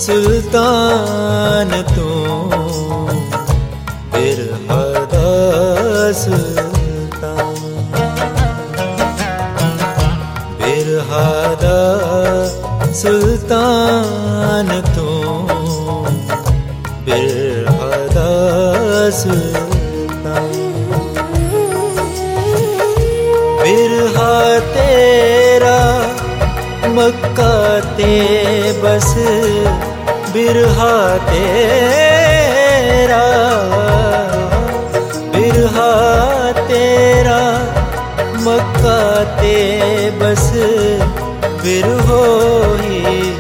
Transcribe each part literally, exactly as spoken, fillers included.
सुल्तान तू बिरहा दा सुल्तान, बिरहा दा सुल्तान तू बिरहा दा सुल्तान। बिरहा तेरा मक्का ते बस, बिरहा तेरा, बिरहा तेरा मक्का ते बस, बिरहो ही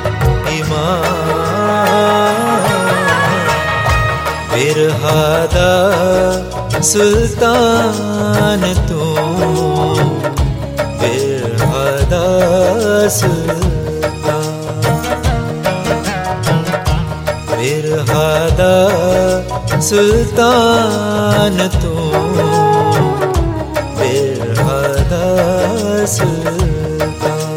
ईमान। बिरहा दा सुल्तान तू बिरहा दा सुल्तान, बिरहा दा सुल्तान तू बिरहा दा सुल्तान।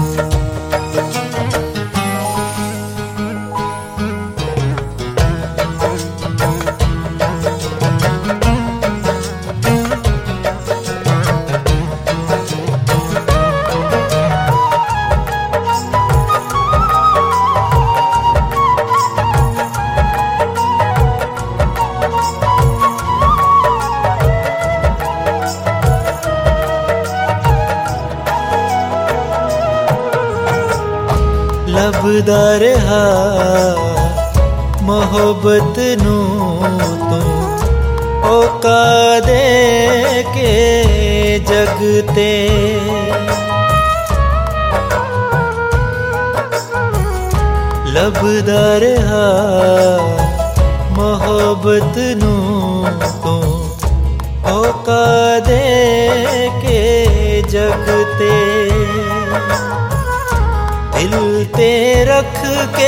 लभदा रहा मोहब्बत नू तू औका दे के जगते, लभदा रहा मोहब्बत नू तू औका दे के जगते। दिल ते रख के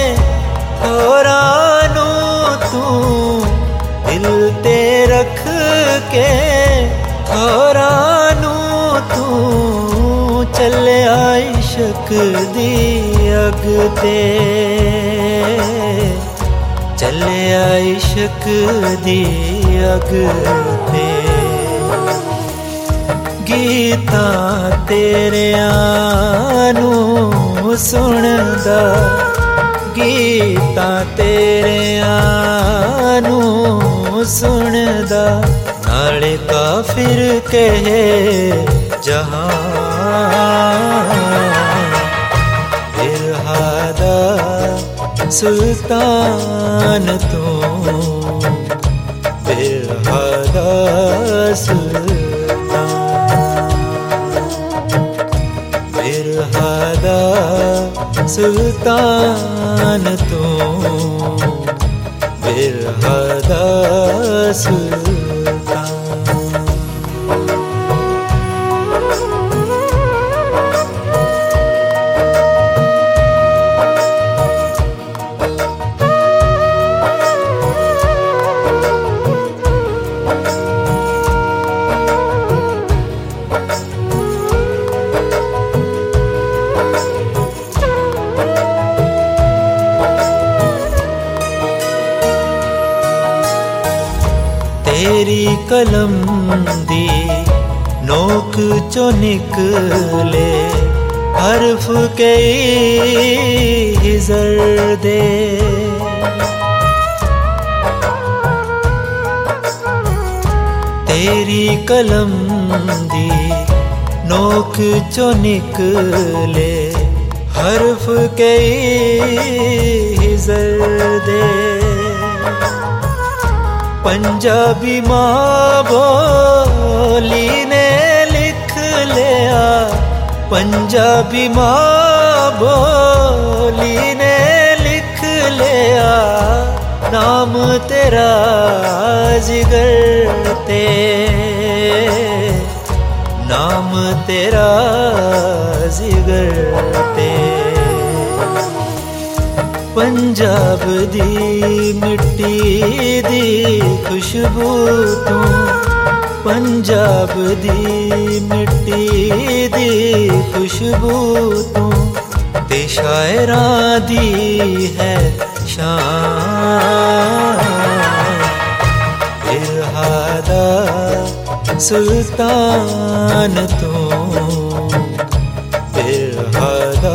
होरां नू तू, दिल ते रख के होरां नू तू चले इश्क दी अग ते, चले इश्क दी अग ते। गीता तेरियां नू सुनदा, गीता तेरियां नू सुनदा, नाले काफिर कहे जहान। बिरहा दा सुल्तान तू बिरहा दा सुल्तान, बिरहा दा सुल्तान तू बिरहा दा सुल्तान। तेरी कलम दी नोक चो निकले हर्फ कई हिजर दे, तेरी कलम दी नोक चो निकले हर्फ कई हिजर दे। पंजाबी माँ बोली ने लिख लिया, पंजाबी माँ बोली ने लिख लिया, नाम तेरा जिगर ते, नाम तेरा जिगर ते। पंजाब दी मिट्टी दी खुशबू तू, पंजाब दी मिट्टी दी खुशबू तू, ते शायरां दी है शान। बिरहा सुल्तान तू, बिरहा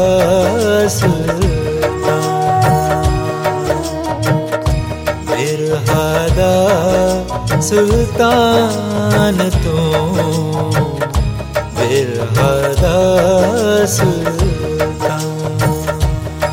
सुल्तान, बिरहा सुल्तान तू, बिरहा सुल्तान।